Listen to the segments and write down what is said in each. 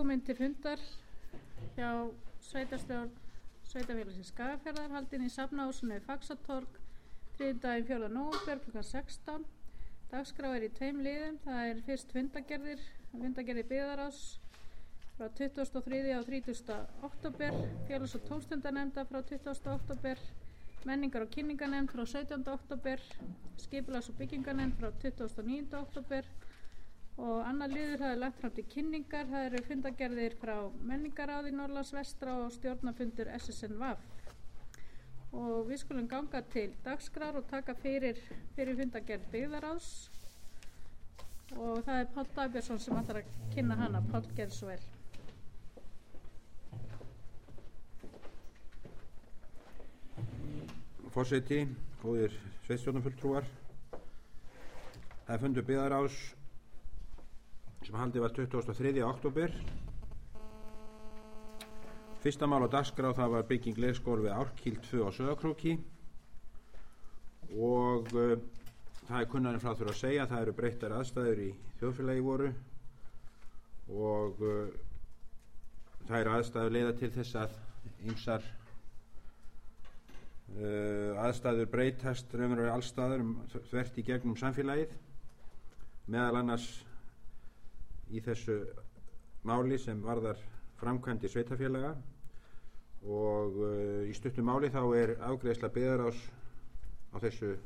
velkomin til fundar hjá sveitarstjórn Sveitarfélagsins Skagafjarðar haldin í Safnahúsinu við Faxatorg þriðjudaginn 4. nóvember kl. 16. Dagskrá í 2 liðum. Það fyrst fundargerðir byggðarráðs frá 23. og 30. október, félags- og tómstundanefnda frá 20. október, menningar- og kynningarnefnd frá 17. október, skipulags- og byggingarnefnd frá 29. október og annar liður það lagt fram til kynningar. Það eru fundargerðir frá menningaráði Norðlands vestra og stjórnarfundur SSNV. Og við skulum ganga til dagskrár og taka fyrir fundargerð byggðarráðs og það Páll Dagbjörnsson sem ætlar að kynna hana. Páll, gerðu svo vel. Forseti, góðir sveitarstjórnarfulltrúar, það fundur byggðarráðs sem haldið var 23. október. Fyrsta mál á dagskrá það var bygging leikskóla við Árkíl 2 á Sauðárkróki og það kunnarinn frá þurfa að segja að það eru breyttar aðstæður í þjóðfélagi voru og það eru aðstæður leiða til þess að ýmsar aðstæður breytast raunverulega allstaðar þvert í gegnum samfélagið, meðal annars í þessu máli sem varðar framkvæmdir sveitarfélaga og í stuttu máli þá afgreiðsla byggðarráðs á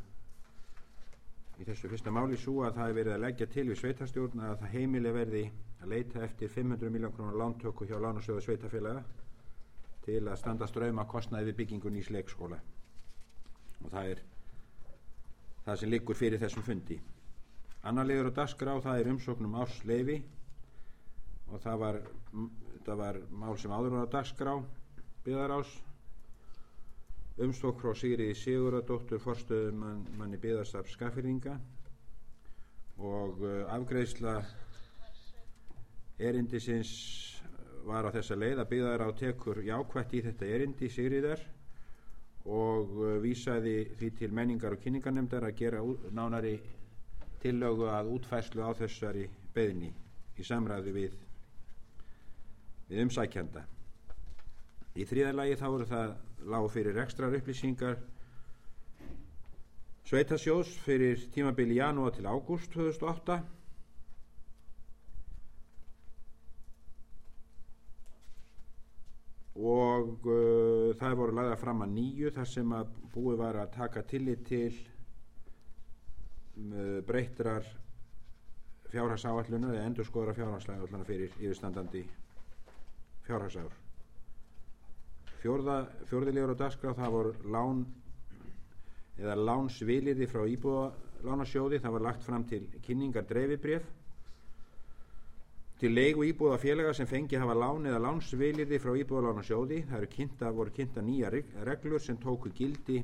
í þessu fyrsta máli svo að það verið að leggja til við sveitarstjórn að það heimili verði að leita eftir 500 milljóna króna lántöku hjá lánasjóði sveitarfélaga til að standa straum af kostnaði við byggingu nýs leikskóla og það það sem liggur fyrir þessum fundi. Annar liður á dagskrá það umsókn ársleyfi og það var mál sem áður var á dagskrá byggðarráðs, umsókn frá Sigríði Sigurðardóttur forstöðumanni byggðasafns Skagfirðinga og afgreiðsla erindisins var á þessa leið að byggðarráð tekur jákvætt í þetta erindi Sigríðar og vísaði því til menningar- og kynningarnefndar að gera nánari tillögu að útfærslu á þessari beiðni í samræði við umsækjanda. Í þriðja lagi þá voru það lágu fyrir rekstrarupplýsingar sveitarsjóðs fyrir tímabili janúar til ágúst 2008 og það voru lagðar fram að nýju þar sem að búið var að taka tillit til breyttrar fjárhagsáætlunar eða endurskoðara fjárhagsáætlunar fyrir yfirstandandi fjárhagsár. Fjórði liður á dagskrá það voru lánsvilyrði frá íbúðalánasjóði. Það var lagt fram til kynningar dreifibréf til leigu íbúðafélaga sem fengi hafa lán eða lánsvilyrði frá íbúðalánasjóði. Það voru kynntar nýjar reglur sem tóku gildi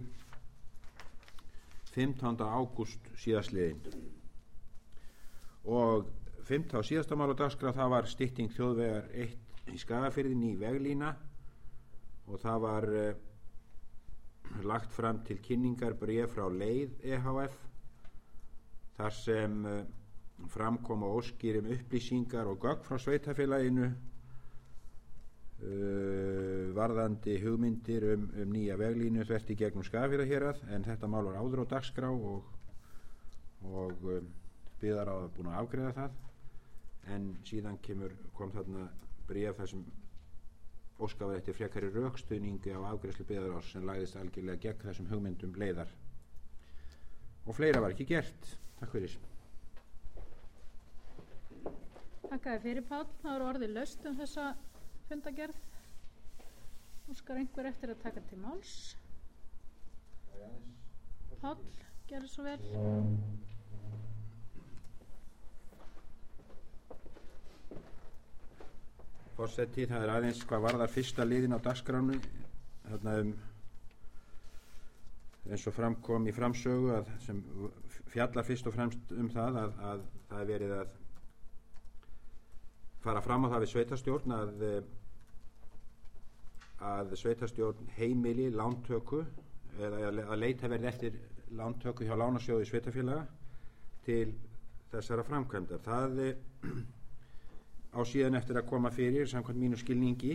15. ágúst síðastliðinn og 5. og síðasta mál á dagskrá það var stytting þjóðvegar 1 í Skagafirði, ný veglína og það var lagt fram til kynningar bréf frá Leið EHF þar sem framkom á óskir upplýsingar og gögn frá sveitarfélaginu varðandi hugmyndir nýja veglínu þvert í gegnum Skagafjarðarhérað en þetta mál var áður á dagskrá og byggðarráð búin að afgreiða það en síðan kom þarna bréf þar sem óskað var eftir frekari rökstuðningi á afgreiðslu byggðarráðs sem lagðist algjörlega gegn þessum hugmyndum Leiðar og fleira var ekki gert. Takk fyrir. Þakkaði fyrir Páll. Það var orðið laust þessa fundargerð. Óskar einhver eftir að taka til máls? Páll, gerðu svo vel. Forseti, það aðeins hvað varðar fyrsta liðin á dagskránu þarna eins og framkom í framsögu að sem fjallar fyrst og fremst það að það verið að fara fram á það við sveitarstjórn að sveitarstjórn heimili lántöku eða að leita verði eftir lántöku hjá lánasjóði sveitarfélaga til þessara framkvæmdar. Það á á síðan eftir að koma fyrir samkvæmt mínu skilningi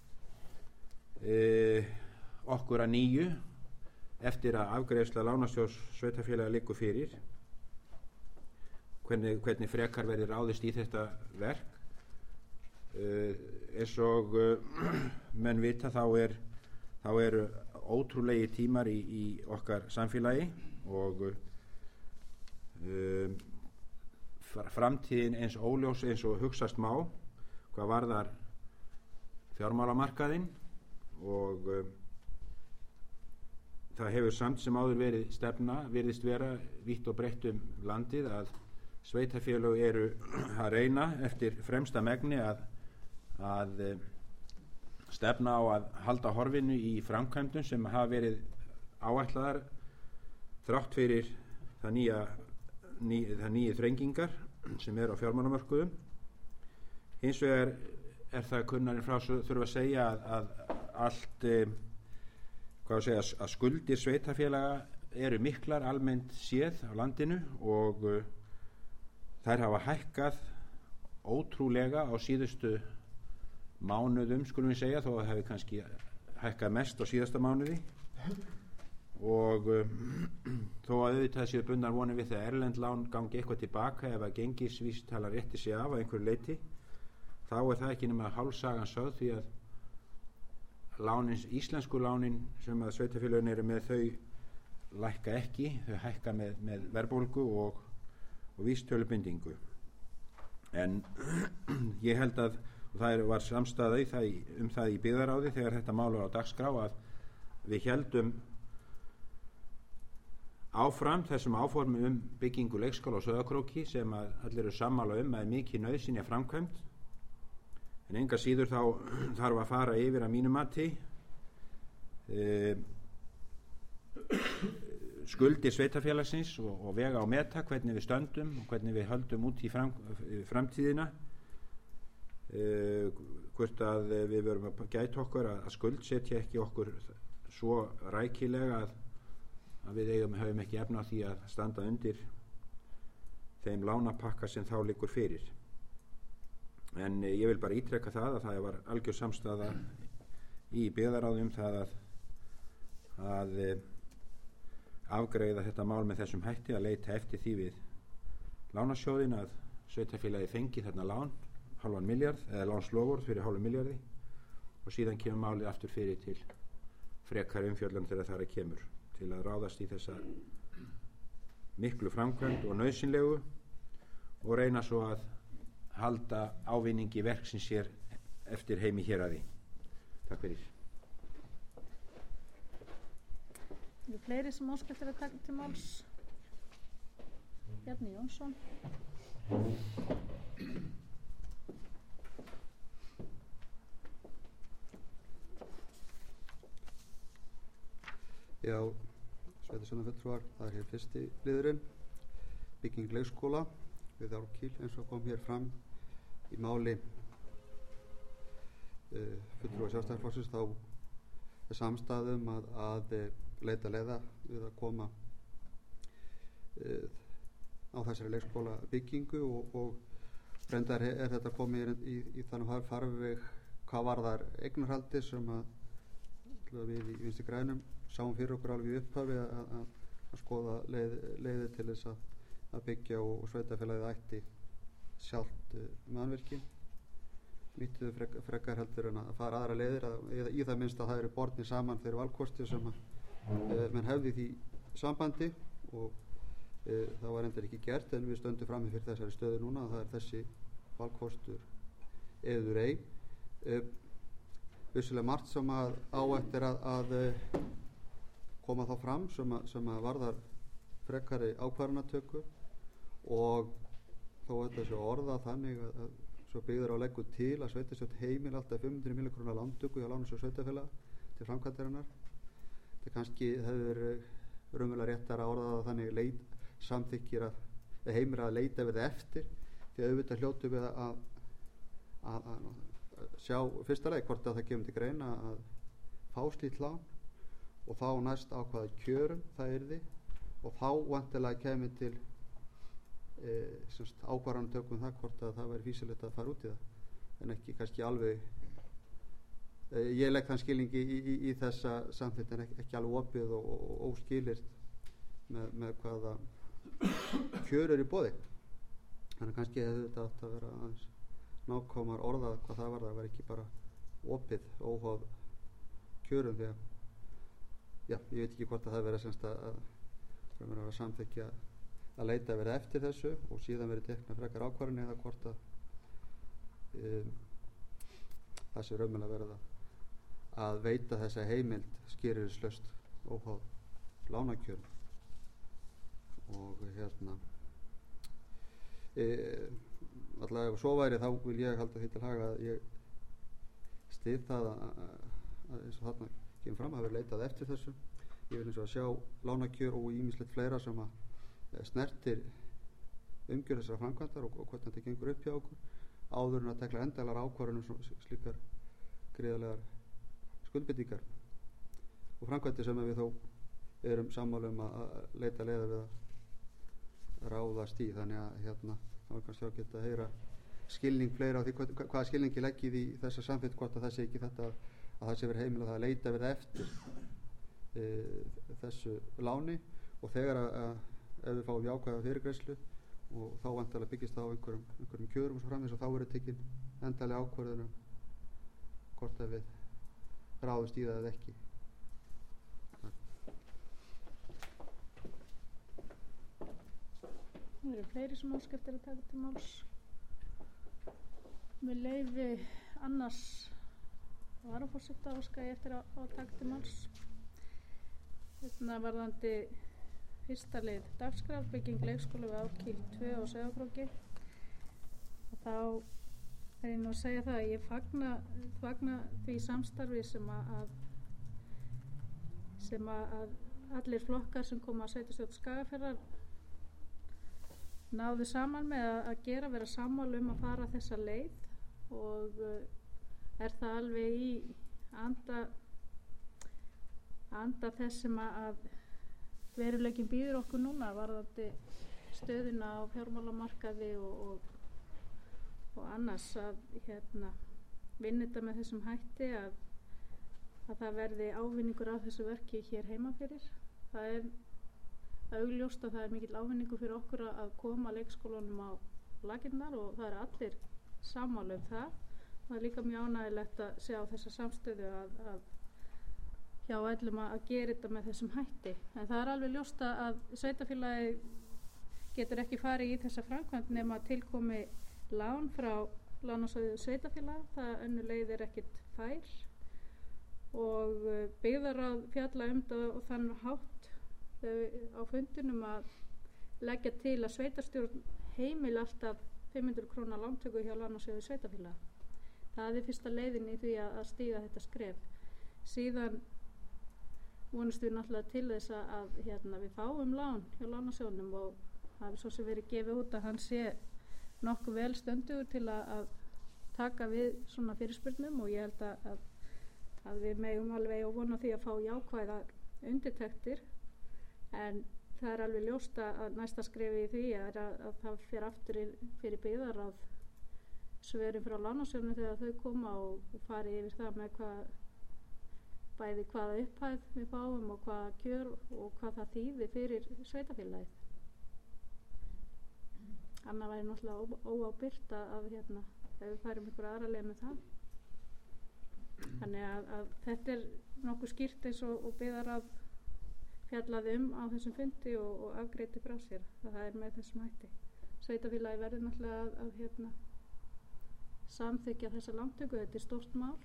okkur að nýju eftir að afgreiðsla lánasjóðs sveitarfélaga liggur fyrir hvernig frekar verði ráðist í þetta verk. Eins og menn vita þá eru ótrúlegi tímar í okkar samfélagi og framtíðin eins óljós eins og hugsast má hvað varðar fjármálamarkaðinn og það hefur samt sem áður verið stefna, virðist vera vítt og breitt landið að sveitarfélög eru að reyna eftir fremsta megni að stefna á að halda horfinu í framkvæmdum sem hafa verið áætlaðar þrátt fyrir það nýju þrengingar sem eru á fjármálamörkuðum. Hins vegar það kunnarinn frá þurfa að segja að allt að skuldir sveitarfélaga eru miklar almennt séð á landinu og þær hafa hækkað ótrúlega á síðustu mánuðum, skulum við segja, þó að það hefði kannski hækkað mest á síðasta mánuði og þó að auðvitað séu bundnar vonir við þegar erlend lán gangi eitthvað tilbaka ef að gengisvísitala rétti sig af að einhverju leyti, þá það ekki nema hálfsagan sögð því að íslensku lánin sem að sveitarfélögin eru með þau lækka ekki, þau hækka með verðbólgu og vísitölubindingu. En ég held að það var samstaða það í byggðaráði þegar þetta mál var á dagskrá að við héldum áfram þessum áformum byggingu leikskóla á Sauðárkróki sem að allir eru sammála að mikið nauðsynja framkvæmd, en enga síður þá þarf að fara yfir að mínu mati skuldir sveitarfélagsins og vega og meta hvernig við stöndum og hvernig við höldum út í framtíðina, hvort að við verum að gæta okkur að skuldsetja ekki okkur svo rækilega að við höfum ekki efna á því að standa undir þeim lánapakka sem þá liggur fyrir. En ég vil bara ítreka það að það var algjör samstaða í byggðaráði það að afgreiða þetta mál með þessum hætti, að leita eftir því við lánasjóðin að sveitarfélagi fengi þarna lán, $0,5 milljarð, eða lánslofvörð fyrir $0,5 milljarði og síðan kemur málið aftur fyrir til frekari umfjöllun þegar það kemur til að ráðast í þessa miklu framkvæmd og nauðsynlegu og reyna svo að halda ávinningi verksins hér eftir heimi héraði. Takk fyrir. Eru fleiri sem óskast að taka til máls? Bjarni Jónsson. Já, sveitarstjórnarfulltrúar, það hér fyrsti liðurinn, bygging leikskóla við Árkíl eins og kom hér fram í máli fulltrúa Sjálfstæðisflokksins, þá samstaðum að leita leiða við að koma á þessari leikskóla byggingu og reyndar þetta komið í þannig farveg hvað varðar eignarhaldi sem að við í Vinstri grænum sáum fyrir okkur alveg í upphafi að skoða leiðir til þess að byggja og sveitarfélagið ætti sjálft mannvirki, nýttuðu frekar heldur en að fara aðra leiðir í það minnst að það eru bornir saman þeirri valkosti sem menn hefði því sambandi og það var reyndar ekki gert, en við stöndum frammi fyrir þessari stöðu núna að það er þessi valkostur eður ei. Vissulega margt sem á eftir að koma þá fram sem að varðar frekari ákvarðanatöku og þó þetta sé orða þannig að svo byggður á leggur til að sveitarstjórn heimil alltaf 500 milljóna króna lántöku hjá Lánasjóði sveitarfélaga til framkvæmdarinnar. Þetta kannski hefur raunverulega réttar að orða það þannig samþykkir að heimir að leita við eftir, því að auðvitað hljótu við að sjá fyrsta leið hvort að það kemur til greina að fá slíkt lán og þá næst á hvaða kjörum það yrði og þá vantilega kemur til ákvarðanatökum það hvort að það væri fýsilegt að fara út í það. en ekki kannski alveg ég legg þann skilningi í þessa samþykkt en ekki alveg opið og óskilyrt með hvaða kjör eru í boði. Þannig kannski hefði þetta átt að vera aðeins nákvæmar orðað hvað það var. Það var ekki bara opið óháð kjörum, því að ég veit ekki hvort að það verið semst að samþykkja að leita verið eftir þessu og síðan verið tekna frekar ákvarðanir, eða hvort að það sé raunverulega verið að veita þessa heimild skilyrðislaust óháð lánakjörum. Og allavega ef svo væri þá vil ég halda því til haga að ég styð það að eins og þarna kemur fram að vera leitað eftir þessu. Ég vil eins og að sjá lánakjör og ýmislegt fleira sem að snertir umgjörð þessara framkvæmdar og hvernig þetta gengur upp hjá okkur áður en að tekla endalar ákvarðanum slíkar gríðarlegar skuldbindingar og framkvæmdir sem við þó erum sammála að leita leiða við að ráðast í. Þannig að þá er kannski ágætt að heyra skilning fleira á því hvaða skilningi leggið í þessa samþykkt, hvort að það sé ekki þetta að það sé verið heimil að leita verið eftir þessu láni og þegar ef við fáum jákvæða fyrirgreiðslu og þá vantarlega byggist það á einhverjum kjörum og svo framvegis og þá verður tekin endalega ákvörðunum hvort að við ráðust í það eða ekki. Það eru fleiri sem óska eftir að taka til máls. Með leyfi annars varaforseta óska ég eftir að taka til máls. Varðandi fyrsta lið dagskrár, bygging leikskóla við Árkíl 2 á Sauðárkróki. Þá er ég nú að segja það að ég fagna því samstarfi sem að allir flokkar sem koma að sveitarstjórn Skagafjarðar náðu saman með að vera sammála um að fara þessa leið og er það alveg í anda þess sem að veruleikin býður okkur núna varðandi stöðuna á fjármálamarkaði og annars að vinna þetta með þessum hætti að það verði ávinningur af þessu verki hér heima fyrir. Það er augljóst að það er mikill ávinningur fyrir okkur að koma leikskólanum á laginnar og það er allir sammála um það. Það er líka mjög ánægilegt að sjá þessa samstöðu að hjá öllum að gera þetta með þessum hætti. En það er alveg ljóst að sveitarfélagi getur ekki farið í þessa framkvæmd nema tilkomi lán frá lánasjóði sveitarfélaga. Það önnur leið er ekkert fær og byggðarráð fjalla um það og þann hátt á fundinum að leggja til að sveitarstjórn heimil alltaf 500 króna lántöku hjá lánasjóði sveitarfélaga. Það er fyrsta leiðin í því að stíga þetta skref. Síðan vonumst við náttúrulega til þess að við fáum lán hjá lánasjóðnum og það er svo sem verið gefið út að hann sé nokkuð vel stöndugur til að taka við svona fyrirspurnum og ég held að við megum alveg og vona því að fá jákvæðar undirtektir en það er alveg ljóst að næsta skrefi í því er að það fer aftur fyrir byggðarráð svörin frá lánasjóðnum þegar þau koma og fari yfir það með bæði hvaða upphæð við fáum og hvaða kjör og hvað það þýðir fyrir sveitarfélagið. Annað væri náttúrulega óábyrgt að ef við færum einhverja aðra leið með það. Þannig að þetta er nokkuð skýrt eins og byggðarráð fjallaði á þessum fundi og afgreiddi frá sér. Það er með þessum hætti. Sveitarfélagið verður náttúrulega að samþykkja þessa lántöku. Þetta er stórt mál.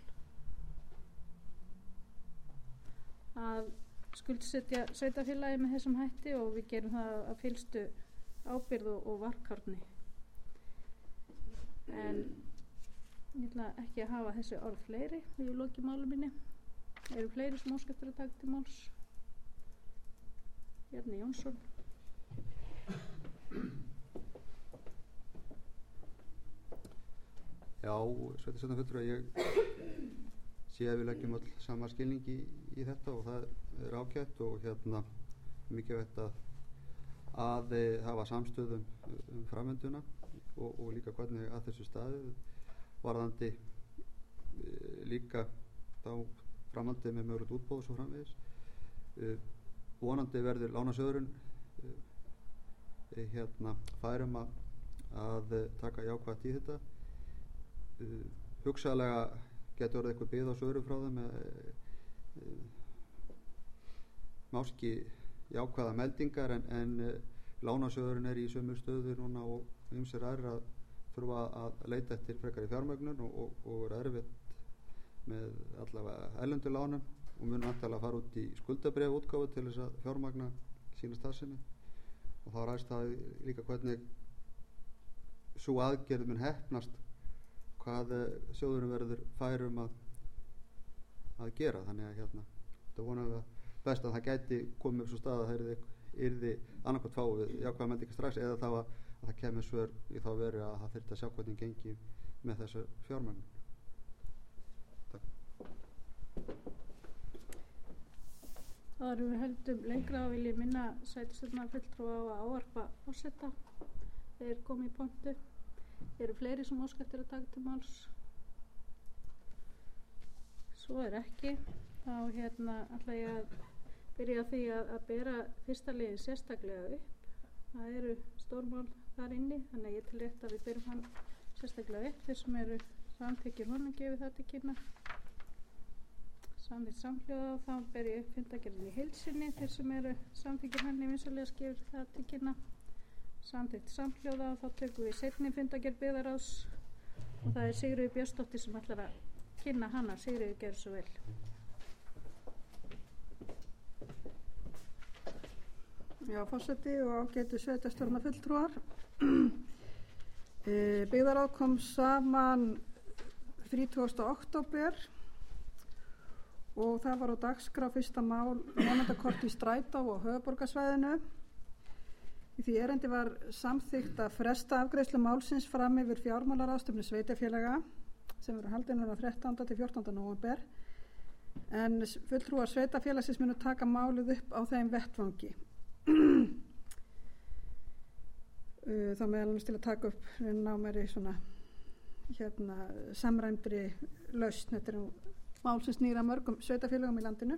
Að skuldsetja sveitarfélagið með þessum hætti og við gerum það að fyllstu ábyrgð og varkárni. En ég ætla ekki að hafa þessi orð fleiri við lokið málu minni. Eru fleiri sem óska eftir að taka til máls? Bjarni Jónsson. Já, sveitarstjórnarfulltrúi, ég sé að við leggjum öll sama skilning í þetta og það er ágætt og mikilvægt að hafa samstöðum framvinduna og líka hvernig að þessu staðið varðandi líka þá framhaldið með mögulegt útboð og svo framvegis. Vonandi verður lánasjóðurinn færum að taka jákvætt í þetta. Hugsanlega getur orðið eitthvað bið á svöru frá þeim máski jákvæða meldingar en lánasjóðurinn í sömu stöðu núna og ýmsir aðrir að þurfa að leita eftir frekari fjármögnun og er erfitt með allavega erlendu lánum og mun vantilega að fara út í skuldabréf útgáfu til þess að fjármagna sína starfsemi. Og þá ræðst það líka hvernig sú aðgerð mun heppnast, hvað sjóðurinn verður færum að gera. Þannig að þetta vonum við best að það gæti komið upp svo stað að það yrði annarkvæmt fá við jákvæða meldingar strax, eða þá að það kemur svör í þá veru að það þyrfti að sjá hvernig gengi með þessu fjármögnun. Takk. Það eru við höldum lengra og vil ég minna sveitarstjórnarfulltrúa á að ávarpa forseta. Þeir komu í pontu. Eru fleiri sem óska eftir að taka til máls? Svo er ekki. Þá ætla ég að byrja á því að bera fyrsta liðin sérstaklega upp. Það eru stórmál þar inni, þannig að ég til rétt að við berum hann sérstaklega upp. Þeir sem eru samþykkir honum gefið það til kynna. Samþykkt samhljóða og þá ber ég upp fundargerðin í heild sinni. Þeir sem eru samþykkir henni vinsamlegast gefið það til kynna. Samþykkt samhljóða og þá tökum við seinni fundargerð byggðaráðs og það er Sigríður Björnsdóttir sem ætlar að kynna hana. Sigríður, gerðu svo vel. Já, forseti og ágætu sveitarstjórnarfulltrúar. Byggðaráð kom saman 30. október og það var á dagskrá fyrsta mál nemendakort í Strætó og höfuðborgarsvæðinu. Í því erindi var samþykkt að fresta afgreiðslu málsins fram yfir fjármálaráðstefnu sveitarfélaga sem verður haldin á 13. til 14. nóvember en fulltrúar sveitarfélagsins munu taka málið upp á þeim vettvangi. Þá meðal annars til að taka upp námeri svona samræmdri lausn. Þetta er mál sem snýr að mörgum sveitarfélögum í landinu.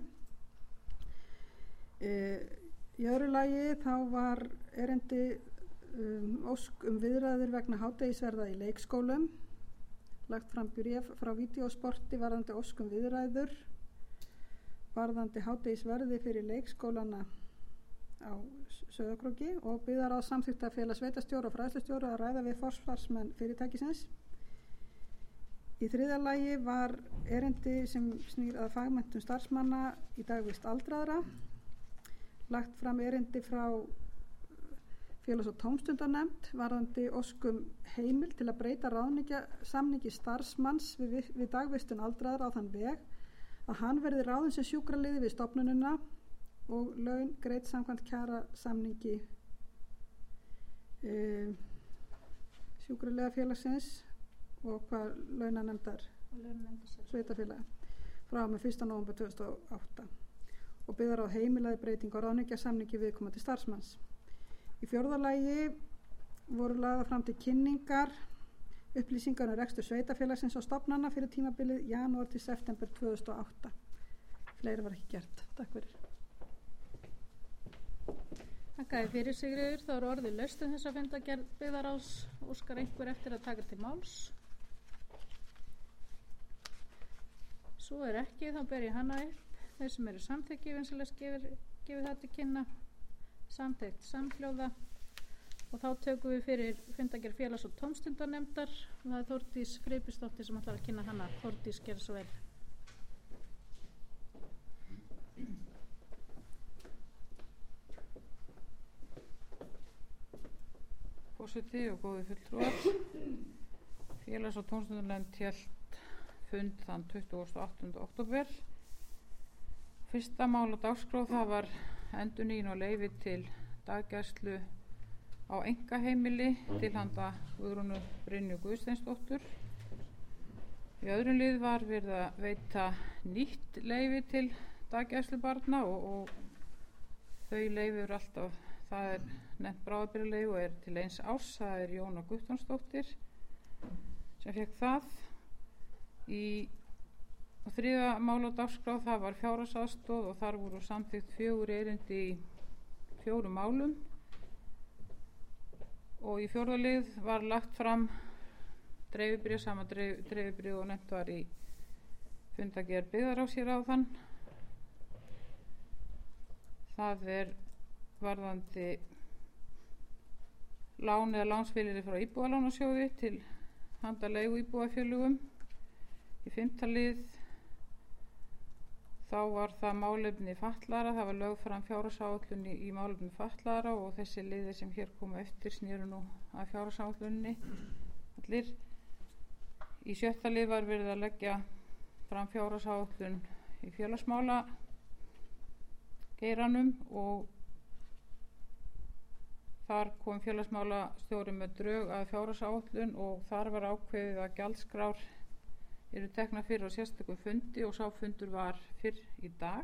Í öðru lagi þá var erindi ósk viðræður vegna hádegisverða í leikskólum. Lagt fram bréf frá Vídeósporti varðandi ósk viðræður varðandi hádegisverði fyrir leikskólana á Sauðárkróki og byggðaráð samþykkt að fela sveitarstjóra og fræðslustjóra að ræða við forsvarsmenn fyrirtækisins. Í þriðja lagi var erindi sem snýr að fagmenntun starfsmanna í dagvist aldraðra. Lagt fram erindi frá félags- og tómstundanefnd varðandi óskum heimil til að breyta ráðningarsamningi starfsmanns við dagvistun aldraðra á þann veg að hann verði ráðinn sem sjúkraliði við stofnunina og laun greidd samkvæmt kjarasamningi sjúkraliðafélagsins og hvað launanefndar sveitarfélaga frá með 1. nóvember 2008 og byggðaráð heimilaði breytingu á ráðningarsamningi viðkomandi starfsmanns. Í fjórða lagi voru lagðar fram til kynningar upplýsingar rekstur sveitarfélagsins og stofnana fyrir tímabilið janúar til september 2008. Fleiri var ekki gert. Takk fyrir. Þakka fyrir Sigríður. Þá eru orðið laust þessa fundargerð byggðaráðs. Óskar einhver eftir að taka til máls? Svo er ekki, þá ber ég hana upp. Þeir sem eru samþykki vinsamlegast gefið það til kynna. Samþykkt samhljóða og þá tökum við fyrir fundargerð félags- og tómstundanefndar og það er Þórdís Freybjörnsdóttir sem ætlar að kynna hana. Þórdís, gerðu svo vel. Forseti og góði fulltrúar. Félags- og tómstundanefnd hélt fund þann 28. október. Fyrsta mál á dagskrá það var endurnýjun og leyfi til daggæslu á einkaheimili til handa Guðrúnu Brynju Guðsteinsdóttur. Í öðrum lið var verið að veita nýtt leyfi til daggæslu barna og þau leyfi eru alltaf, það er nefnt bráðabirgðaleyfi og er til eins árs, það er Jóna Guttormsdóttir sem fékk það Og þriðja mál á dagskrá, það var fjárhagsaðstoð og þar voru samþykkt 4 erindi í 4 málum. Og í 4. lið var lagt fram dreifibréf, sama dreifibréf og nefnt var í fundargerð byggðarráðs hér áðan. Það varðandi lán eða lánsfélagi frá íbúðalánasjóði til handa leigu íbúðafélögum. Í 5. lið þá var það málefni fatlaðra, það var lögð fram fjárhagsáætlun í málefni fatlaðra og þessi liðir sem hér komu eftir snéru nú að fjárhagsáætlunni allir. Í 7. lið var verið að leggja fram fjárhagsáætlun í félagsmála geiranum og þar kom félagsmálastjóri með drög að fjárhagsáætlun og þar var ákveðið að gjaldskrár eru teknar fyrir á sérstökum fundi og sá fundur var fyrr í dag.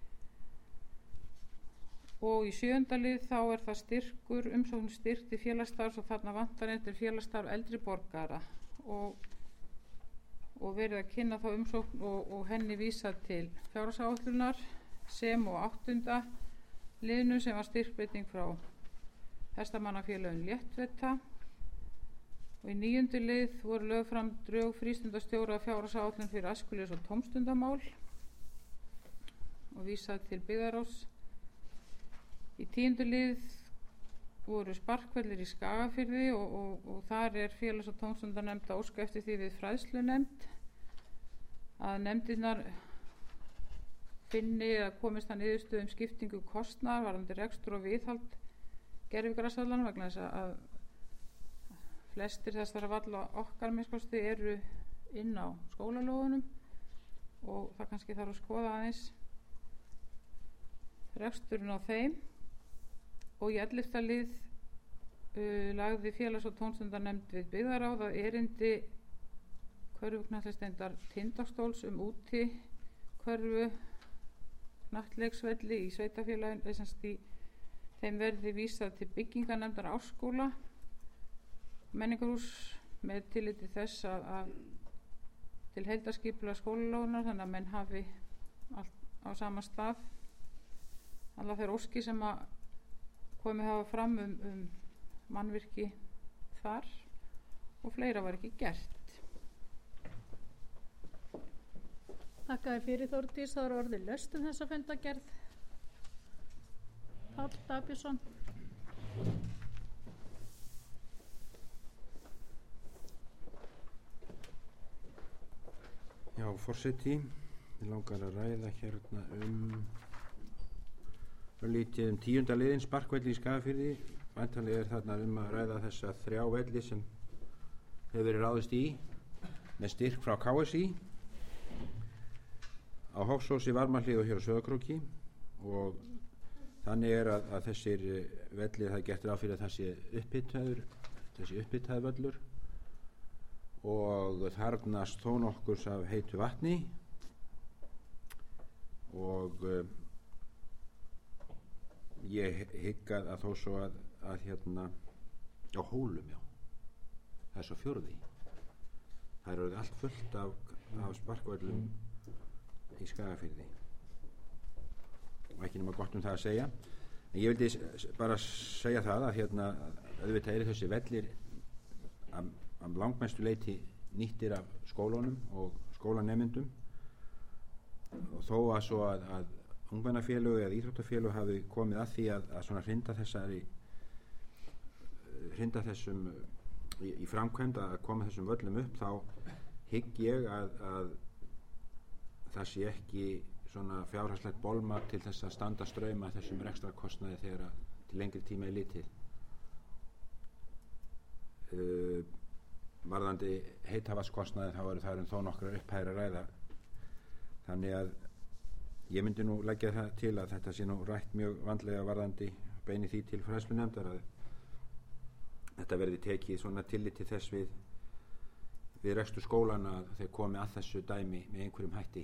Og í 7. lið þá það styrkur, umsókn styrkt í félagsstarfs og þarna vantar eftir félagsstarf eldri borgara og verið að kynna þá umsókn og henni vísað til fjárhagsáætlunar sem og 8. liðnum sem var styrkbreyting frá hestamannafélögum Léttveta. Og í 9. lið voru lögð fram drög frístundastjóra fjárhagsáætlun fyrir æskulýðs- og tómstundamál og vísað til byggðarráðs. Í 10. lið voru sparkvellir í Skagafirði og þar félags- og tómstundanefnd að óska eftir því við fræðslunefnd að nefndirnar finni að komist að niðurstöðu skiptingu kostnaðar varðandi rekstur og viðhald gervigrasvallanna vegna þess að flestir þessara valla okkar minnskosti eru inn á skólalóðunum og það kannski þarf að skoða aðeins reksturinn á þeim. Og í 11. lið lagði félags- og tómstundanefnd við byggðarráð að erindi körfuknattleiksdeildar Tindastóls úti körfu knattleiksvelli í sveitafélaginu í þeim verði vísað til byggingarnefndar Árskóla menningarhús með tilliti þess að til heildarskipulag skólalóðunar þannig að menn hafi allt á sama stað alla þeir óski sem að komið hafa fram mannvirki þar og fleira var ekki gert. Þakka þér fyrir Þórdís, það var orðið laust þessa fundargerð. Páll Dagbjörnsson. Já, forseti, ég langar að ræða hérna lítið 10. liðin sparkvelli í Skagafirði. Væntanlega þarna að ræða þessa 3 velli sem hefur verið ráðist í með styrk frá KSÍ á Hofsósi, Varmahlíð og hér á Sauðárkróki og þannig að þessir vellir það gert ráð fyrir að það sé upphitaður völlur og þarfnast þó nokkurs af heitu vatni og ég hygg að þó svo að hérna á Hólum, já, það er svo 4. það er orðið allt fullt af sparkvöllum í Skagafirði og ekki nema gott það að segja en ég vildi bara segja það að hérna auðvitað eru þessi vellir að langmestu leyti nýttir af skólunum og skólanemyndum og þó að svo að ungmennafélög eða íþróttafélög hafi komið að því að svona hrinda þessum í framkvæmd að koma þessum völlum upp þá hygg ég að það sé ekki svona fjárhagslegt bolmagn til þess að standa straum að þessum rekstrarkostnaði þegar til lengri tíma er litið. Varðandi heitavatnskostnaði þá eru það þó nokkrar upphæðir að ræða þannig að ég myndi nú leggja það til að þetta sé nú rætt mjög vandlega varðandi beini því til fræðslunefndar að þetta verði tekið svona tilliti þess við rekstur skólana að þeir komi að þessu dæmi með einhverjum hætti.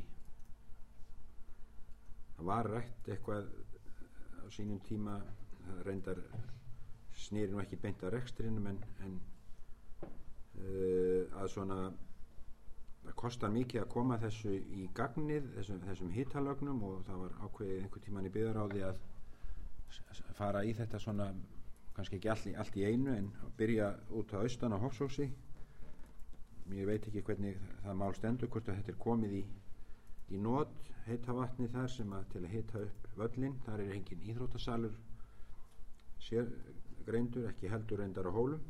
Það var rætt eitthvað á sínum tíma, það reyndar snýri nú ekki beint að rekstrinum en að svona það kostar mikið að koma þessu í gagnið, þessum hitalögnum, og það var ákveðið einhvern tímann í byggðaráði að fara í þetta svona, kannski ekki allt í einu, en byrja út á austan á Hofsósi. Ég veit ekki hvernig það mál stendur, hvort að þetta er komið í not, heita vatni þar sem að til að hita upp völlin. Þar er engin íþróttasalur greindur, ekki heldur reyndar á Hólum,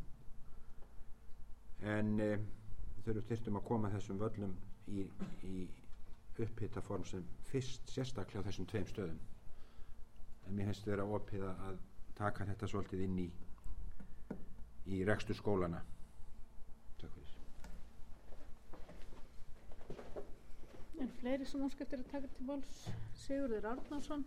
en þurftum að koma þessum völlum í upphitaform sem fyrst, sérstaklega á þessum 2 stöðum. En mér finnst vera opið að taka þetta svolítið inn í rekstur skólana. Takk fyrir. En fleiri sem óska eftir að taka til máls? Sigurður Arnarsson.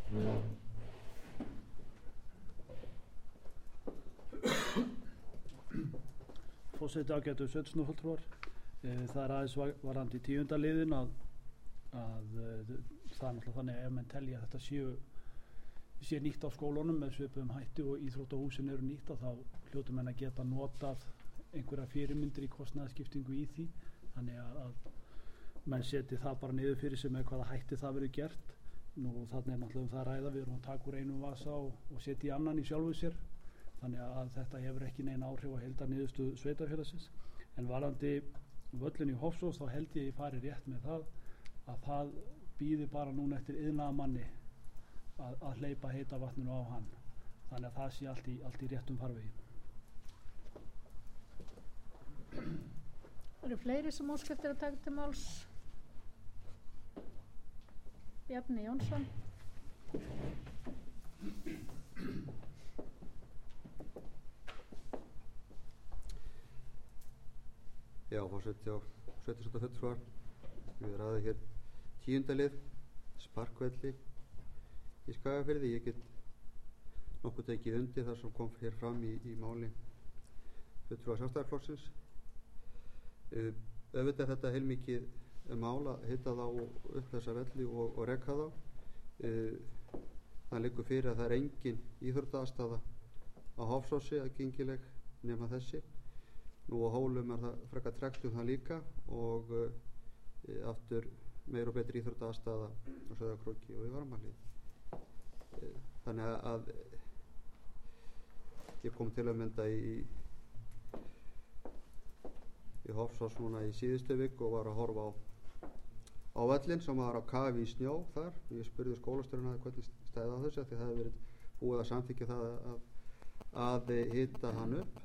Forseti, ágætu sveitarstjórnarfulltrúar. Það er aðeins varðandi 10. liðin að það er náttúrulega þannig að ef menn telja að þetta sé nýtt á skólunum með svipuðum hætti og íþróttahúsin eru nýtt, þá hljótu menn að geta notað einhverja fyrirmyndir í kostnaðarskiptingu í því, þannig að menn seti það bara niður fyrir sig með hvaða hætti það verður gert. Nú þannig er náttúrulega það ræða, við erum að taka úr einum vasa og setja í annan í sjálfu sér, þannig að þetta hefur ekki neina áhrif á heildarniðurstöðu sveitarfélagsins. En varðandi völlin í Hofsós, þá held ég fari rétt með það að það býði bara núna eftir iðnaðarmanni að hleypa heita vatninu á hann, þannig að það sé allt í réttum farvegi. Það eru fleiri sem óska eftir að taka til máls? Bjarni Jónsson. Já, forseti og sveitarstjórnarfulltrúar. Við ræðum hér 10. lið, sparkvelli í Skagafirði. Ég get nokkuð tekið undir það sem kom hér fram í máli fulltrúa Sjálfstæðisflokksins. Auðvitað er þetta heilmikið mál að hita þá upp þessa velli og reka þá. Það liggur fyrir að það er engin íþróttaaðstaða á Hofsósi aðgengileg nema þessi. Nú á Hólum er það frekar tregt það líka, og aftur meir og betri íþróttaaðstaða á Sauðárkróki og í Varmahlíð. Þannig að ég kom til að mynda í Hofsós núna í síðustu viku og var að horfa á völlinn sem var á kafi í snjó þar. Ég spurði skólastjórinn hvernig stæði á þessu, því það hefði verið búið að samþykkja það að hita hann upp,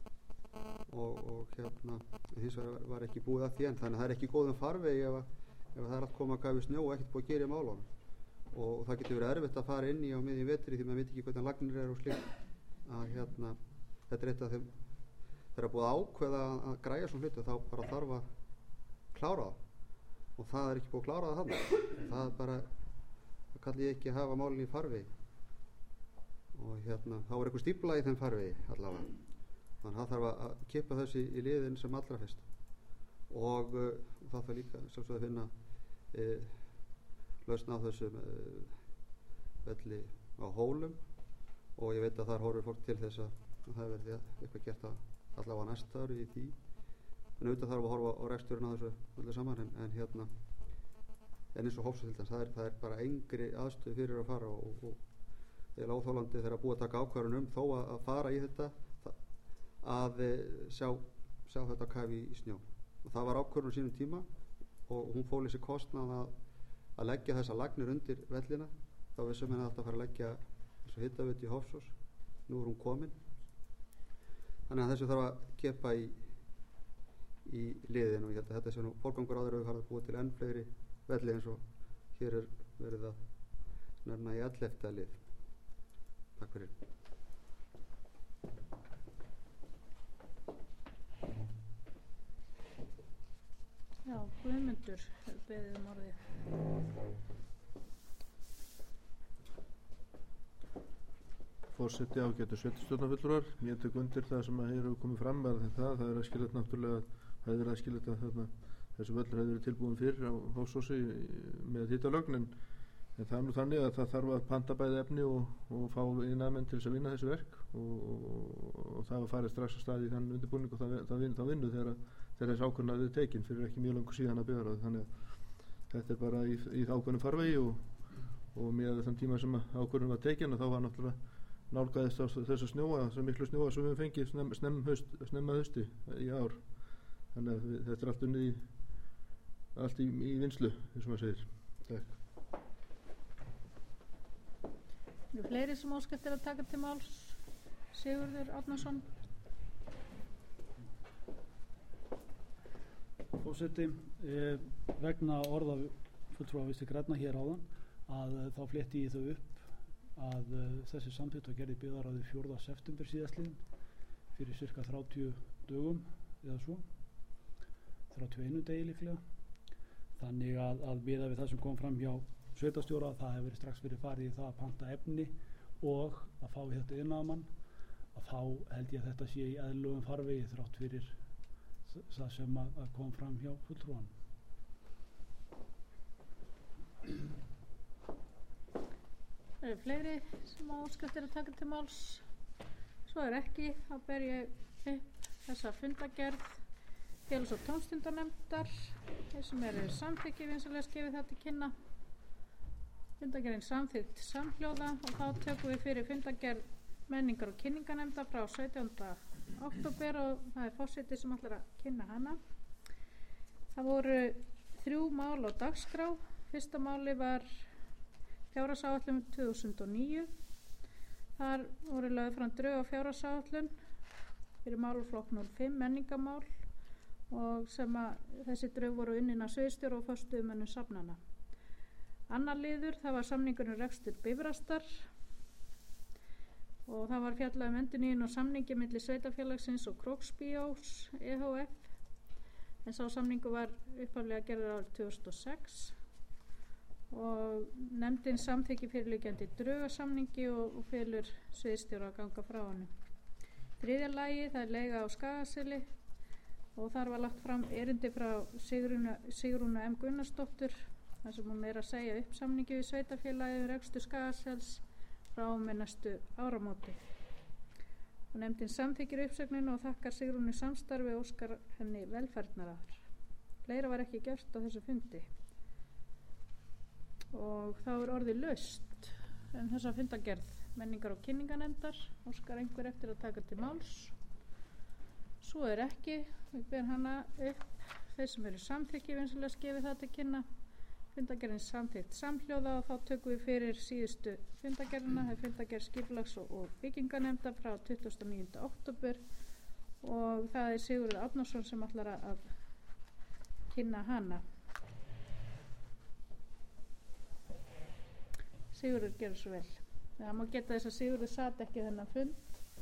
og hins vegar var ekki búið að því enn. Þannig að það er ekki góðum farvegi ef það er allt koma að kafi í snjó og ekkert búið að gera í málunum, og það getur verið erfitt að fara inn í á miðjum vetri því maður veit ekki hvernig lagnir er og slíkt. Þetta er eitt af þeim, þegar búið að ákveða að græja svona hluti, þá bara þarf að klára það, og það er ekki búið að klára það þannig. Það er bara, það kalli ég ekki að hafa málinn í farvegi, og þá er eitthvað stífla í þeim farvegi allavega. Þannig að það þarf að kippa þessi í liðin sem allra fyrst, og það þarf líka sjálfsögðu að finna lausn á þessum velli á Hólum, og ég veit að þar horfir fólk til þess að það verði eitthvað gert allavega næsta ári í því. En auðvitað þarf að horfa á reksturinn á þessu öllu saman, en eins og Hofsós til þess, það er bara engri aðstöðu fyrir að fara, og það er óþólandi þegar að búa að taka ákvörðun þó að fara í þetta að sjá þetta kafi í snjó. Og það var ákvörðun á sínum tíma, og hún fól í sig kostnað að leggja þessa lagnir undir vellina. Þá vissum við að fara að leggja þessu hitaveitu í Hofsós. Nú er hún komin, þannig að þessu þarf að keppa í liðin, og ég held að þetta sé nú forgangur áður að við farið að búa til enn fleiri velli eins og hér er verið að nefna í 11. lið. Takk fyrir. Já, Guðmundur beðið orðið. Forseti, ágætu sveitarstjórnarfulltrúar. Ég tek undir það sem hefur komið fram, það er æskilegt náttúrulega, það hefur verið æskilegt að þessu völlur hefur verið tilbúin fyrir á Hofsósi með hitalögn, en það er nú þannig að það þarf að panta bæði efni og fá iðnaðarmenn til þess að vinna þessu verk, og það var farið strax að staði í þann undirbúning og þá vinnu þegar þegar þessi ákvörðun hafði verið tekin fyrir ekki mjög langur síðan að byggðarráði, þannig að þetta er bara í ákvörðunum farvegi og með þann tíma sem ákvörðun var tekin og þá var náttúrulega nálgaðist á þess að snjóa, þess miklu snjóa sem við fengið snemma hausti í ár, þannig að þetta er allt í vinslu, eins og maður segir. Takk. Það eru fleiri sem óska eftir að taka til máls. Sigurður Árnason. Forseti, vegna orða fulltrúa Vinstri grænna hér áðan að þá flétti ég þau upp að þessi samþykkt var gerð í byggðarráði 4. september síðastliðinn fyrir cirka 30 dögum eða svo, 31 degi líklega. Þannig að miðað við það sem kom fram hjá sveitarstjóra, það hefur verið strax verið farið í það að panta efni og að fá í þetta iðnaðarmann, að þá held ég að þetta sé í eðlilegum farvegi þrátt fyrir það sem að kom fram hjá fulltrúan. Það eru fleiri sem óska eftir að taka til máls. Svo er ekki, þá ber ég upp þessa fundagerð félags- og tómstundanefndar. Þeir sem eru samþykki vinsamlegast gefið þetta til kynna. Fundagerðin samþykkt samhljóða og þá tökum við fyrir fundagerð menningar- og kynninganemnda frá 17. október og það er forseti sem ætlar að kynna hana. Það voru 3 mál á dagskrá. Fyrsta máli var fjárhagsáætlun 2009. Þar voru lögð fram drög á fjárhagsáætlun fyrir málaflokk 05 menningamál og sem að þessi drög voru unnin af sviðsstjóra og forstöðumönnum safnanna. Annar liður, það var samningurinn rekstur Bifrastar og það var fjallað endurnýjun og samningi milli sveitarfélagsins og Króksbíós EHF, en sá samningu var upphaflega gerður árið 2006 og nefndin samþykki fyrirliggjandi draugasamningi og felur sviðsstjóra að ganga frá honum. Þriðja lagi, það er leiga á Skagaseli og þar var lagt fram erindi frá Sigrúnu M. Gunnarsdóttur þar sem hún er að segja upp samningi við sveitarfélagið rekstur Skagasels frá með næstu áramóti. Og nefndin samþykkir uppsögninu og þakkar Sigrúnu samstarfi og óskar henni velferðnarar. Fleira var ekki gert á þessu fundi. Og þá er orðið laust þessa fundagerð menningar- og kynninganefndar. Óskar einhver eftir að taka til máls? Svo er ekki. Við ber hana upp. Þeir sem eru samþykki vinsamlegast gefið það til kynna. Fundagerðin samþykkt samhljóða og þá tökum við fyrir síðustu fundagerðina. Það er fundagerð skipulags- og bygginganefnda frá 29. október og það er Sigurður Árnason sem ætlar að kynna hana. Sigurður gerur svo vel. Það má geta þess að Sigurður sat ekki þennan fund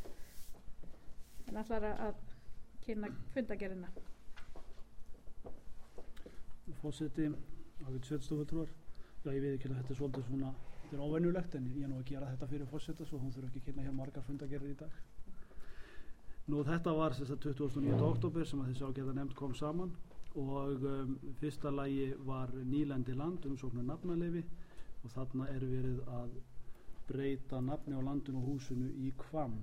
en ætlar að kynna fundagerðina. Forseti, ágætu sveitarstjórnarfulltrúar, já ég veit ekki að þetta er svolítið svona, þetta er óvenjulegt en ég er nú að gera þetta fyrir forseta svo hún þurfi ekki að kynna hér margar fundagerðir í dag. Nú þetta var 29. október sem að þessi ágæta nefnd kom saman og fyrsta lagi var nýlendi land umsóknar nafnaleyfi og þarna er verið að breyta nafni á landinu og húsinu í Hvamm.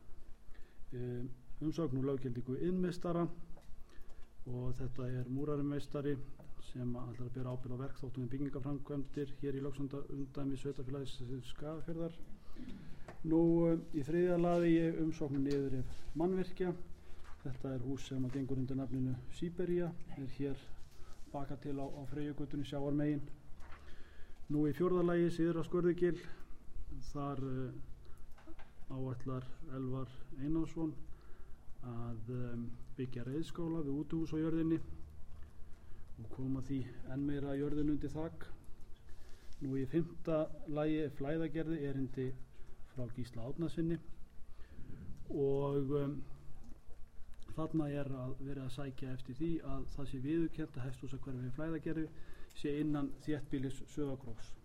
Umsókn og löggildingu iðnmeistara og þetta er múrarimeistari sem ætlar að bera ábyrgð á verkþáttum við byggingaframkvæmdir hér í lögsumdæmi sveitarfélags Skagafjarðar. Nú í þriðja lagi umsóknin niður ef mannvirkja. Þetta er hús sem að gengur undir nafninu Sýbería, er hér baka til á Freyjugötunni sjávarmegin. Nú í fjórða lagi Syðra Skörðugil, þar áætlar Elvar Einarsson að byggja reiðskála við útihús á jörðinni og koma því enn meira jörðin undir þak. Nú í fimmta lagi flæðagerði erindi frá Gísla Árnasyni og þarna er að vera að sækja eftir því að það sé viðurkennt að hesthúsahverfi flæðagerði sé innan þéttbýlis Sauðárkróks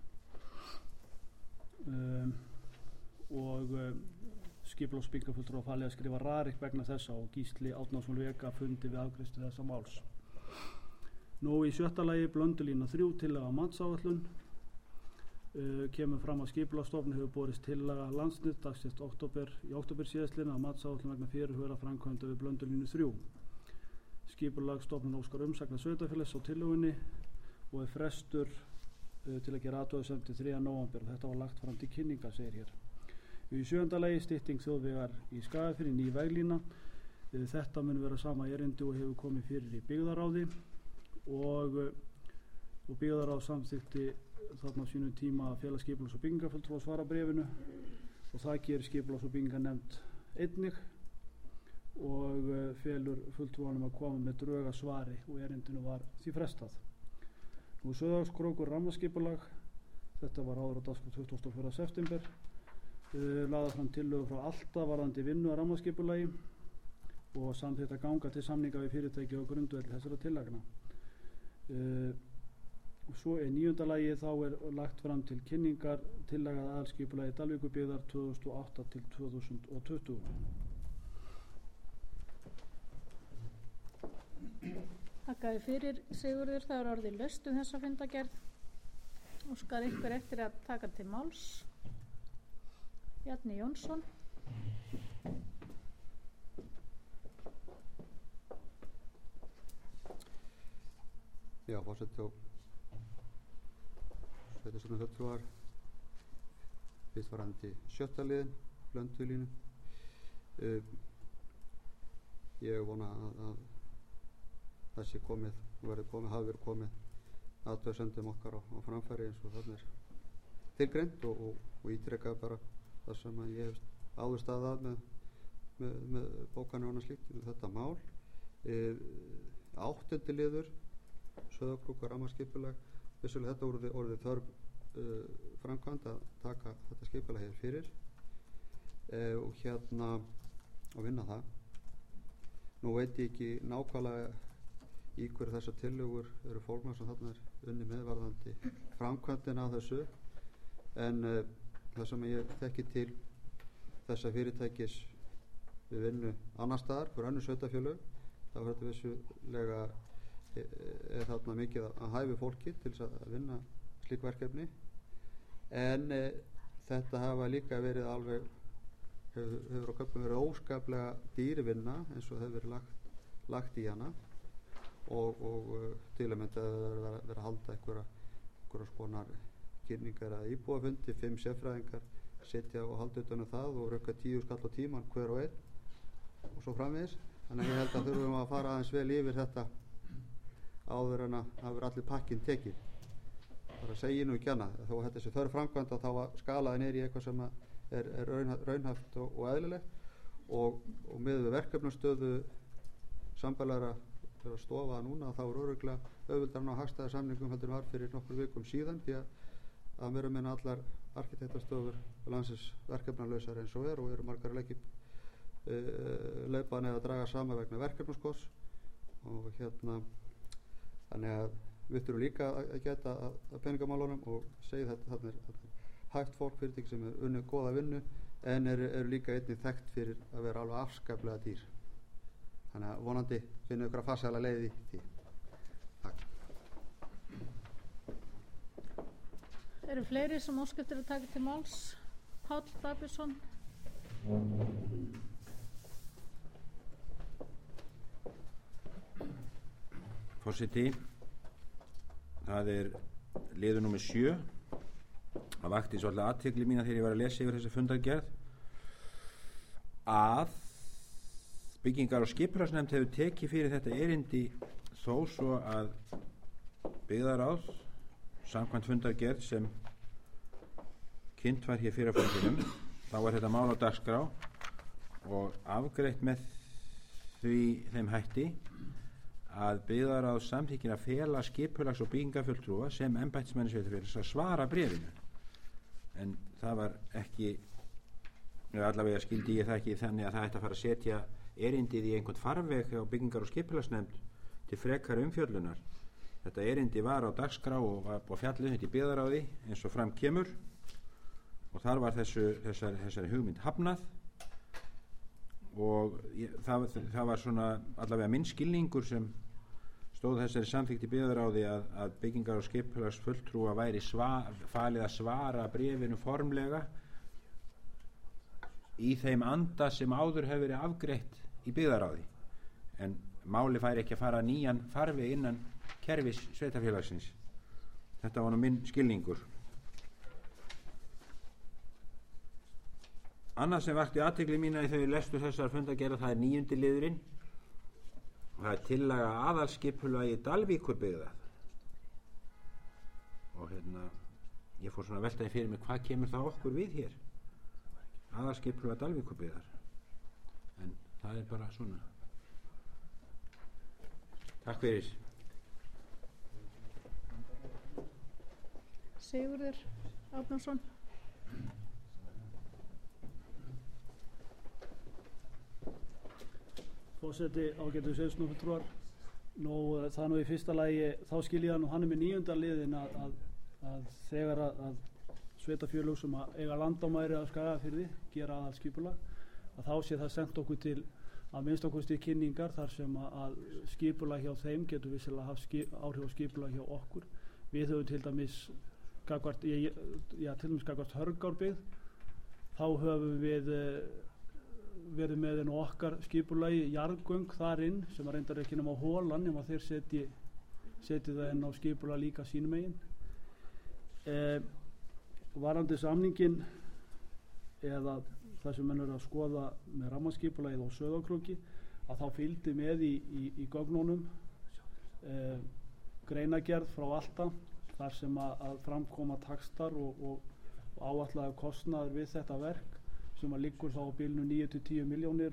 og skipulags- og byggingarfulltrúar falið að skrifa rarik vegna þessa og Gísli Árnason veka fundi við afgreiðslu þessa máls. Nú í sjötta lagi Blöndulína 3 tillaga matsáætlun kemur fram að skipulagsstofnun hefur borist tillaga Landsnet dagsett í október síðastliðna að matsáætlun vegna fyrirhugaðra framkvæmda við Blöndulínu 3. Skipulagsstofnun óskar umsagnar sveitarfélags á tillögunni og er frestur til að gera athugasemdir 3. nóvember. Þetta var lagt fram til kynningar, segir hér. Í 7. lagi stytting þjóðvegar í Skagafirði, ný veglína. Þetta mun vera sama erindi og hefur komið fyrir í byggðaráði og byggðaráð samþykti þarna á sínum tíma félagsskipulags- og byggingarfulltrúa svara bréfinu og það gerir skipulags- og byggingarnefnd einnig og felur fulltrúanum að koma með drög að svari og erindinu var því frestað. Nú Sauðárkrókur rammaskipulag, þetta var áður á dagskrá 24. september, lagði fram tillögu frá Alta varðandi vinnu að rammaskipulagi og samþykkt að ganga til samninga við fyrirtæki á grundvelli þessara tillagna. Svo 9. lagi þá er lagt fram til kynningar tillagað aðalskipulagi Dalvíkurbyggðar 2008 til 2020. Þakkaði fyrir Sigurður, það er orðið laust þessa fundargerð. Óskar ykkur eftir að taka til máls. Bjarni Jónsson. Já, forseti og sveitarstjórnarfulltrúar, fyrst varðandi 7. liðin, Blöndulínu. Ég vona að það sé komið, hafi verið komið athugasemdum okkar á framfæri eins og þarna er tilgreint og ítreka bara það sem að ég hef áður staðið að með bókanir og annað slíkt um þetta mál. 8. liður, Sauðárkrókur rammaskipulag, vissulega þetta orðið þörf framkvæmd að taka þetta skipulag hér fyrir og vinna það. Nú veit ég ekki nákvæmlega í hverju þessar tillögur eru fólgnar sem þarna er unni meðvarðandi framkvæmdina af þessu, en það sem ég þekki til þessa fyrirtækis við vinnu annar staðar, fyrir önnur sveitarfélög, þá er þetta vissulega er þarna mikið að hæfi fólki til þess að vinna slík verkefni, en þetta hafa líka verið alveg hefur á köflum verið óskaplega dýrvinna eins og hefur verið lagt í hana og til að mynda verið að halda einhverja skonar kynningar að íbúafundi, 5 sérfræðingar sitja og halda utan það og rukka 10 skall á tíman hver og einn og svo framvegis. Þannig að ég held að þurfum að fara aðeins vel yfir þetta áður en að það verður allir pakkinn tekið. Það segi nú ekki annað, þó að þetta sé þörf framkvæmd og þá að skalaði niður í eitthvað sem er raunhæft og eðlilegt og með við verkefnastöðu sambælara stofa núna þá er örugglega auðveldar á hagstæða samningum heldur var fyrir nokkur vikum síðan, því að mér minna allar arkitektarstofur landsins verkefnalausar eins og eru margar að leggja leiðbana eða draga saman vegna verkefnaskots og þannig að við þurfum líka að geta að peningamálunum og segja þetta þarna er hægt fólk fyrirtæki sem er unnið góða vinnu en eru líka einnig þekkt fyrir að vera alveg afskaplega dýr. Þannig að vonandi finnum ykkur að farsæla leið í því. Takk. Eru fleiri sem óska eftir að taka til máls? Páll Davíðsson. Forseti, það er liður númer 7. Það vakti svolítið athygli mína þegar ég var að lesa yfir þessa fundargerð að byggingar- og skipulagsnefnd hefur tekið fyrir þetta erindi þó svo að byggðaráð samkvæmt fundargerð sem kynnt var hér fyrir fundinum, þá var þetta mál á dagskrá og afgreitt með þeim hætti að byggðaráð samþykkir að fela skipulags- og byggingarfulltrúa sem embættismenn sveitarfélags að svara bréfinu, en það var ekki, allavega skildi ég það ekki þannig að það ætti að fara að setja erindið í einhvern farveg á byggingar- og skipulagsnefnd til frekari umfjöllunar. Þetta erindi var á dagskrá og var fjallið þetta í byggðaráði eins og fram kemur og þar var þessari hugmynd hafnað og það var svona allavega minn skilningur sem stóð þessari samþykkt í byggðaráði að byggingar- og skipulagsfulltrúa væri falið að svara bréfinu formlega í þeim anda sem áður hefur verið afgreitt í byggðaráði, en máli færi ekki að fara nýjan farveg innan kerfis sveitafélagsins. Þetta var nú minn skilningur. Annað sem vakti athygli mína í þau lestu þessar fundargerðar, það er 9. liðurinn og það er tillaga aðalskipulagi Dalvíkurbyggðar. Og ég fór svona að veltaði fyrir mig hvað kemur það okkur við hér, aðalskipulag Dalvíkurbyggðar, en það er bara svona. Takk fyrir. Sigurður Árnason. Forseti, ágætu sveitarstjórnarfulltrúar. Það er nú í fyrsta lagi, þá skil ég hann er með 9. liðin að þegar að sveitarfélög sem eiga landamæri að Skagafirði gera aðalskipulag, að þá sé það sent okkur til að minnsta kosti kynningar þar sem að skipulag hjá þeim getur vissilega haft áhrif á skipulag hjá okkur. Við höfum til dæmis gagnvart Hörgárbyggð, þá höfum við verið með einu okkar skipulagi jarðgöng þar inn sem að reyndar ekki nema á hólan nema þeir setji það inn á skipulag líka sínum megin. Varandi samningin eða það sem menn eru að skoða með rammaskipulagið á Sauðárkróki, að þá fylgdi með í gögnunum greinagerð frá Alta þar sem að framkoma taxtar og áætlaður kostnaður við þetta verk sem að liggur þá á bilinu 9-10 milljónir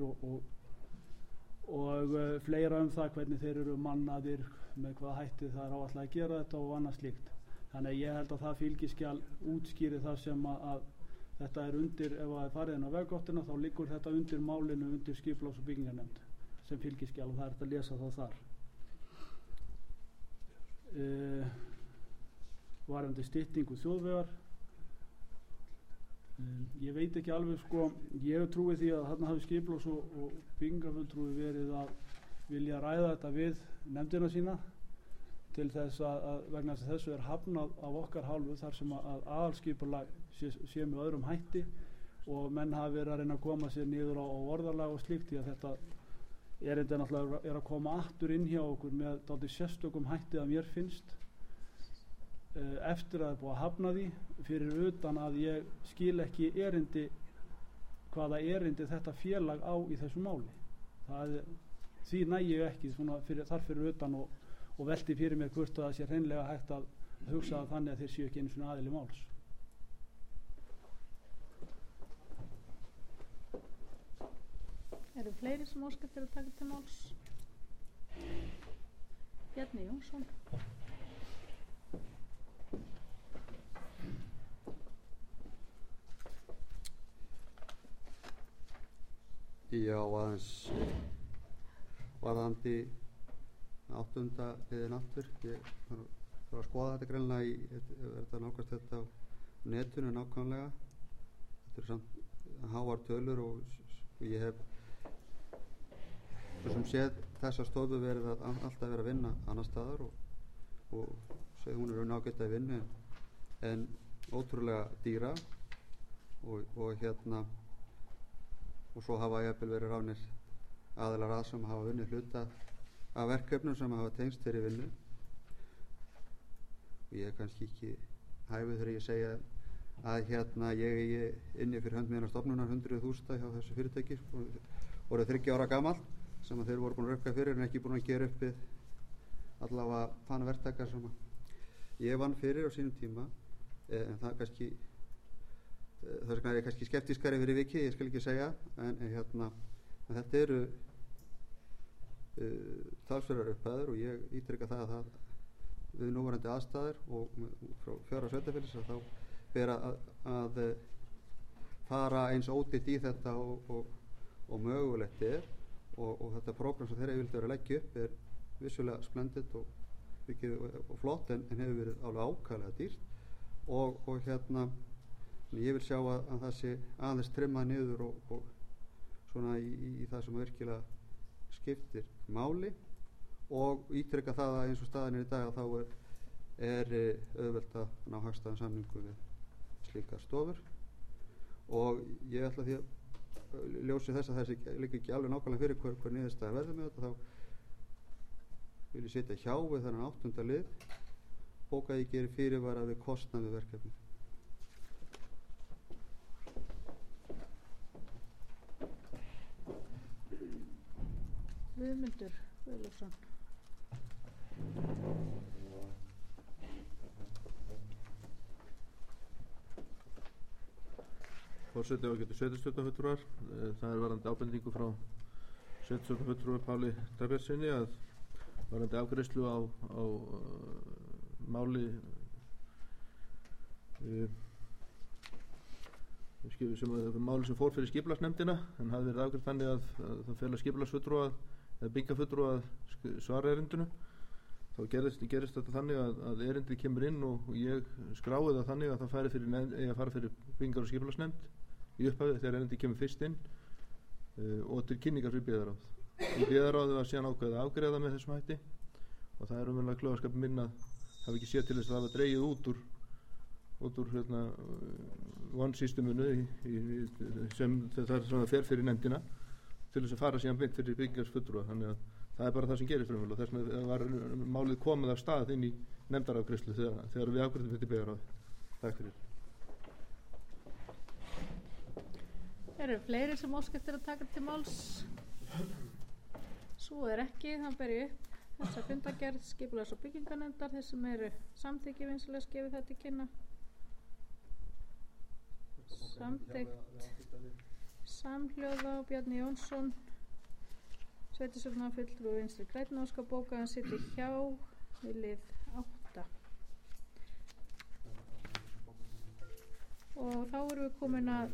og fleira það hvernig þeir eru mannaðir, með hvaða hætti það er áætlað að gera þetta og annað slíkt. Þannig að ég held að það fylgiskjal útskýri það sem að þetta er undir, ef það er farið inn á veggáttina þá liggur þetta undir málinu undir skipulags- og byggingarnefnd sem fylgiskjal og það er hægt að lesa það þar. Varðandi styttingu þjóðvegar, ég veit ekki alveg ég trúi því að þarna hafi skipulags- og byggingarfulltrúi verið að vilja ræða þetta við nefndina sína til þess að vegna þess að þessu er hafnað af okkar hálfu þar sem að aðalskipulag sé með öðrum hætti og menn hafi verið að reyna að koma sér niður á orðalag og slíkt, því að þetta erindi náttúrulega er að koma aftur inn hjá okkur með dálítið sérstökum hætti að mér finnst eftir að það er búið að hafna því, fyrir utan að ég skil ekki hvaða erindi þetta félag á í þessu máli. Því næ ég ekki þar fyrir utan og velti fyrir mér hvort að það sé hreinlega hægt að hugsa þannig að þeir séu ekki einu svona aðili máls. Eru fleiri sem óskar til að taka til máls? Bjarni Jónsson. Já, aðeins varðandi 8. liðin aftur. Ég þarf að skoða þetta greinlega þetta nálgast þetta á netinu nákvæmlega. Þetta eru samt háar tölur og ég hef sem séð þessa stofu verið að alltaf vera að vinna annar staðar og segja hún er ágætt að vinna en ótrúlega dýra og svo hafa jafnvel verið ránir aðilar sem hafa vunnið hluta af verkefnum sem hafa tengst þeirri vinnu og ég er kannski ekki hæfið þegar ég segja að ég inni fyrir hönd meðan stofnunar 100.000 hjá þessu fyrirtæki voru 30 ára gamall sem að þeir voru búin að rökka fyrir en ekki búin að gera upp við allavega þann verktaka sem ég vann fyrir á sínum tíma en það kannski þess vegna er ég kannski skeptískari fyrir vikið, ég skal ekki segja en þetta eru talsverðar upphæður og ég ítrykka það að við núverandi aðstæður og frá 4 sveitarfélags að þá ber að fara eins ódýrt í þetta og mögulegt er og þetta prógram sem þeirra vildi vera að leggja upp er vissulega splendid og flott en hefur verið alveg ákaflega dýrt og ég vil sjá að það sé aðeins trimmað niður og svona í það sem virkilega skiptir máli og ítrykka það að eins og staðan er í dag að þá er auðvelt að ná hagstæðan samningu við slíkar stofur og ég ætla því að ljósi þess að þessi líka ekki alveg nákvæmlega fyrir hver niðurstaða verður með þetta þá vilji sitja hjá við þennan 8. lið, bóka ég gerir fyrirvara við kostnað við verkefni. Guðmundur Guðlaugsson. Forseti ágætu sveitarstjórnarfulltrúar, það er varðandi ábendingu frá sveitarstjórnarfulltrúar Páli Dagbjartssyni að varðandi afgreiðslu á máli sem fór fyrir skipulagsnefndina en hafði verið afgreitt þannig að það fela skipulagsfulltrúa eða byggjafulltrúa að svara erindinu. Þá gerist þetta þannig að erindið kemur inn og ég skráði það þannig að það fara fyrir byggingar- og skipulagsnefnd í upphafi þegar erindið kemur fyrst inn og til kynningar fyrir byggðarráð. Í byggðarráði var síðan ákveðið að afgreiða með þessum hætti og það er umverulega klaufaskap minn að hafa ekki séð til þess að það var dregið út úr one systemunu sem það fer fyrir nefndina til þess að fara síðan beint fyrir byggingarsfulltrúa. Þannig að það er bara það sem gerist raunverulega og þess vegna var málið komið af stað inn í nefndarafgreiðslu þegar við afgreiðum fyrir byggðarráði. Takk fyrir. Eru fleiri sem óska eftir að taka til máls? Svo er ekki, þá ber ég upp þessa fundargerð skipulags- og byggingarnefndar, þeir sem eru samþykki vinsamlegast gefið þetta til kynna. Samþykkt samhljóða og Bjarni Jónsson sveitarstjórnarfulltrúi Vinstri grænna óska bóka að sitja hjá við lið 8. Og þá erum við komin að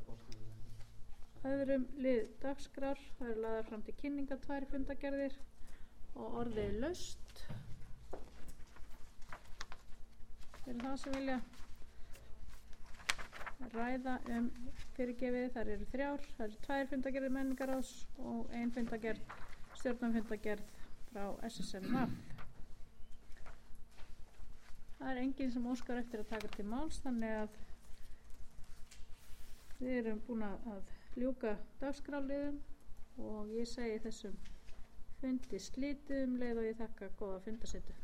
öðrum lið dagskrár. Það eru lagðar fram til kynninga 2 fundargerðir og orðið laust. Fyrir það sem vilja ræða fyrirgefið, þar eru 3. Það eru 2 fundargerðir menningaráðs og 1 fundargerð, stjórnarfundargerð frá SSNF. Það er enginn sem óskar eftir að taka til máls, þannig að við erum búin að ljúka dagskráliðum og ég segi þessum fundi slítið leið og ég þakka góða fundasetu.